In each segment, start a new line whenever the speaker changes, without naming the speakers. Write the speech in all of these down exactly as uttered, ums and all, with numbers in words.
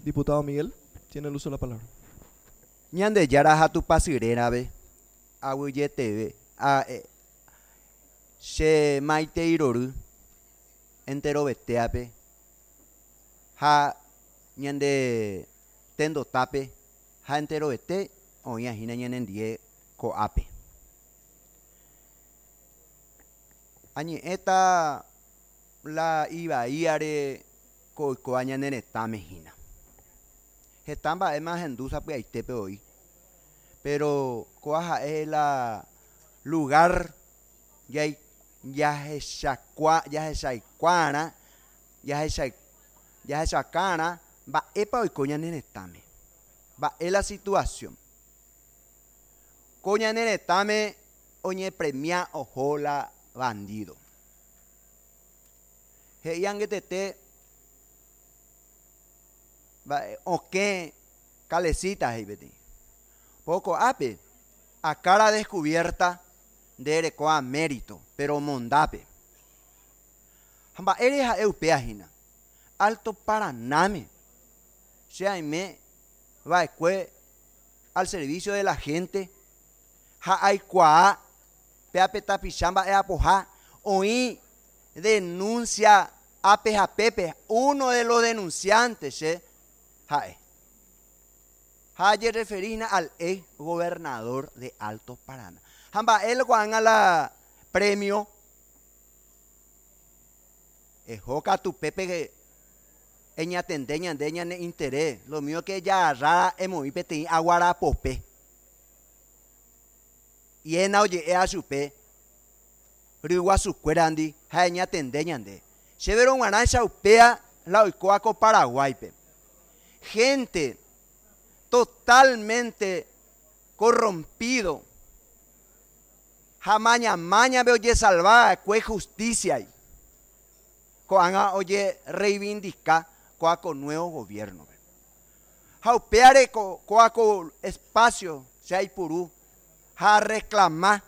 Diputado Miguel, tiene el uso de la palabra.
Ñande yara hatu pasirena be. Aguye tv. A eh, she maite iroru. Entero beteape. Ha ñande tendo tape. Ha entero bete. Oña hina ñanen die ko ape. Añi eta la iba iare ko ko añanen eta mejina. Estamba es más endusa pues aitepe hoy. Pero coaja es la lugar ya ya es chacua ya es chaicuana ya es ya es chacana va epa hoy coña nenetame va es la situación coña nenetame oñe premia ojola bandido he yangue tete o qué calecitas ahí beti poco ape a cara descubierta de erecoa mérito pero mondape hamba eres a eupeagina Alto Paraname me va al servicio de la gente ha hay cuá peape tapichamba e apoja oí denuncia ape a pepe uno de los denunciantes eh Jae. Jae referina al ex gobernador de Alto Paraná. Hamba él cuando la premio ejoca tu pepe que eña tendeña deña ne interés. Lo mío que ya rara emo ipete aguara pope. Y en oye e a su pe. Riwa su cuerandi jaeña tendeña de. Chevero guanacha upea la oicoaco Paraguay pe. Gente totalmente corrompido. Jamaña maña ve oye salvada, cue justicia ahí. Coanga oye reivindicar coaco nuevo gobierno. Jaupeare coaco espacio, se hay purú. Ja reclamar.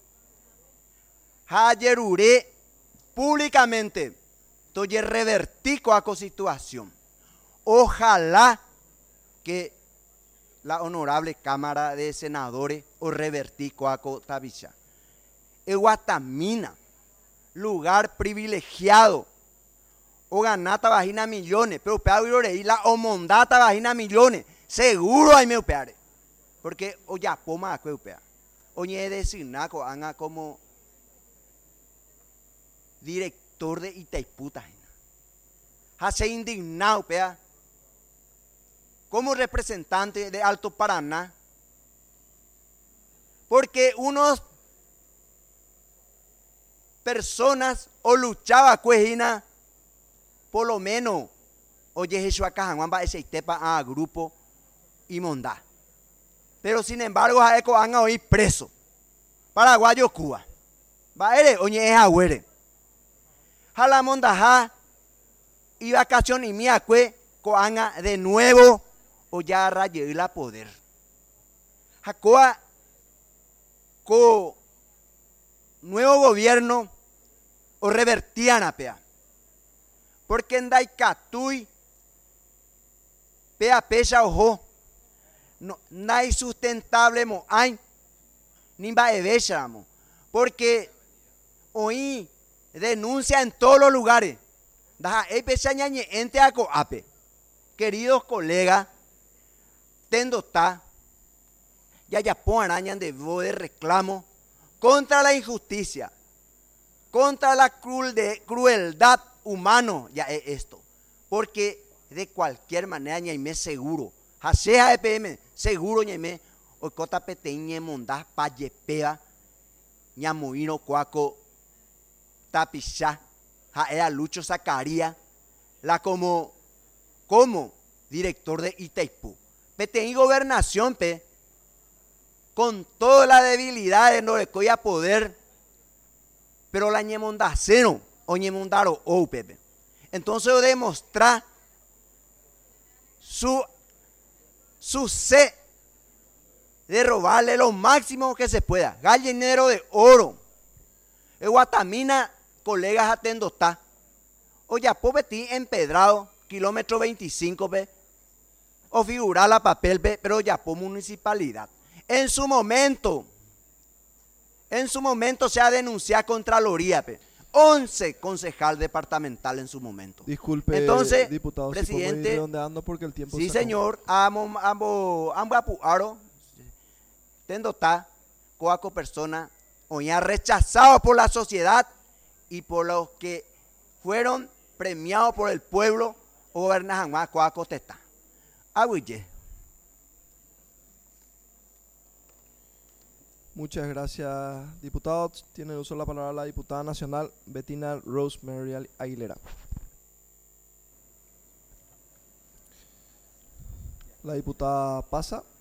Ja yerure públicamente. Toye revertir coaco situación. Ojalá que la honorable Cámara de Senadores o revertir coaco tabicha. Eguatamina, lugar privilegiado. O ganata vagina millones, pero peor y la omondata vagina millones. Seguro hay me upeare. Porque o ya poma a upea. Oñe designaco anga como director de Itaiputa. Hace indignado upea. Como representante de Alto Paraná, porque unos personas o luchaba cuejina, por lo menos, oye Jesús acá, va ese tepa a grupo y mondá. Pero sin embargo, a eco han hoy preso. Paraguayo Cuba. Va ere, oye es agüere. Jala mondajá y vacación y mía cue, coanga de nuevo. O ya rayé la poder. Jacoa, co nuevo gobierno, o revertían a pea. Porque en Daikatui, pea pesa ojo, no, hay sustentable mo hay, ni va a mo. Porque hoy denuncia en todos los lugares. Daja, e pesa ñañe ente a coape. Queridos colegas, tendo está, ya ya pon arañan de voz de reclamo contra la injusticia, contra la crueldad humana, ya es esto. Porque de cualquier manera, ñaime seguro, jasea E P M, seguro ñaime, o cota peteñe mondá, payepea, ñamuino cuaco, tapichá, ja era Lucho Zacarías, la como, como director de Itaipú. Petén gobernación, pe, con toda la debilidad de no le coya poder, pero la ñemondaceno o ñemondaro o pepe. Entonces demostrar su su sed de robarle lo máximo que se pueda, gallinero de oro. El Guatamina, colegas atendo está. Oye, popetí empedrado, kilómetro veinticinco, pe. o figurar la papel, pe, pero ya por municipalidad. En su momento, en su momento se ha denunciado Contraloría, pe, once concejal departamental en su momento.
Disculpe,
Entonces,
diputado,
presidente,
si podemos ir redondeando porque el tiempo
sí,
se acabó.
señor, ambos, ambos, ambos apuaron, tendo está, coaco persona, o ya rechazado por la sociedad y por los que fueron premiados por el pueblo, o gobernajan más coaco testa. Aguille.
Muchas gracias, diputados. Tiene el uso de la palabra la diputada nacional Bettina Rosemary Aguilera. La diputada pasa.